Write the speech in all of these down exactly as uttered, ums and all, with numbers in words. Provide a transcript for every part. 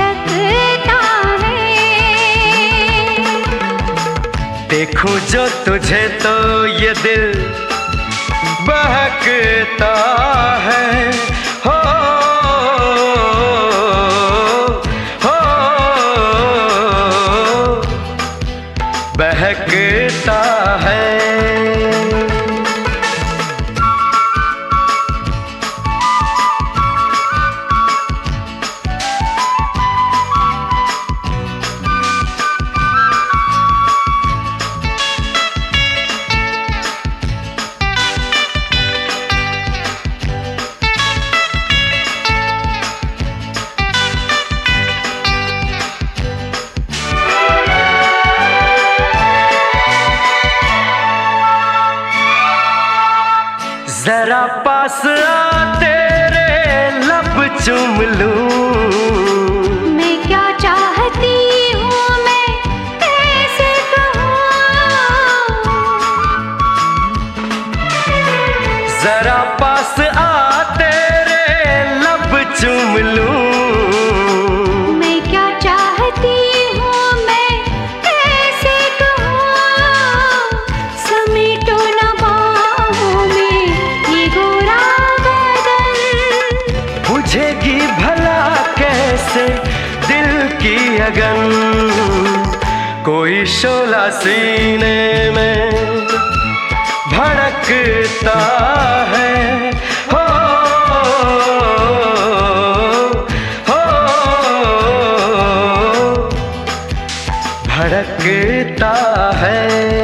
धड़कता है। देखूं जो तुझे तो ये दिल बहकता है। हो हो बहकता है। जरा पास आ तेरे लब चूम लूं। मैं क्या चाहती हूँ मैं कैसे कहूँ। जरा पास आ तेरे लब चूम लूं। मैं क्या चाहती हूँ मैं कैसे कहूँ। समेटो न बाहों में ये गोरा बदन। बुझेगी भला कैसे दिल की अगन। कोई शोला सीने में भड़कता है। हो हो भड़कता है।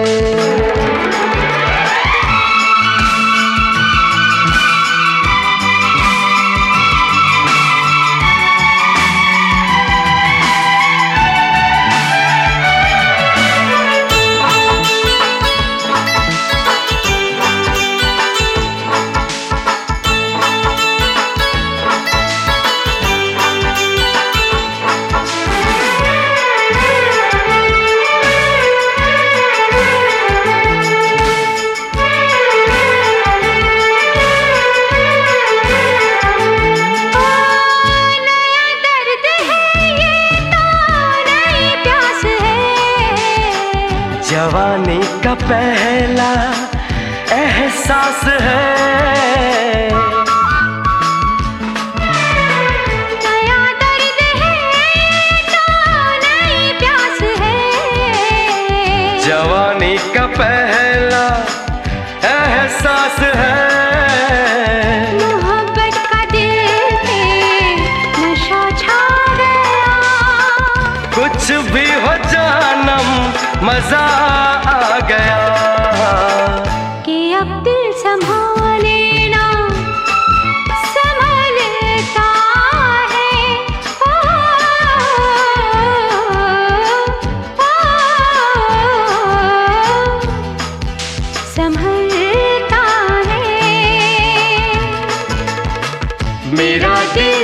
जवानी का पहला एहसास है। नया दर्द है तो नई प्यास है। जवानी का पहला एहसास है। मोहब्बत का दिल पे नशा छा गया। कुछ भी हो जानम मजा आ गया। कि अब दिल संभाले ना संभलता है। ओ, ओ, ओ, संभलता है। मेरा दिल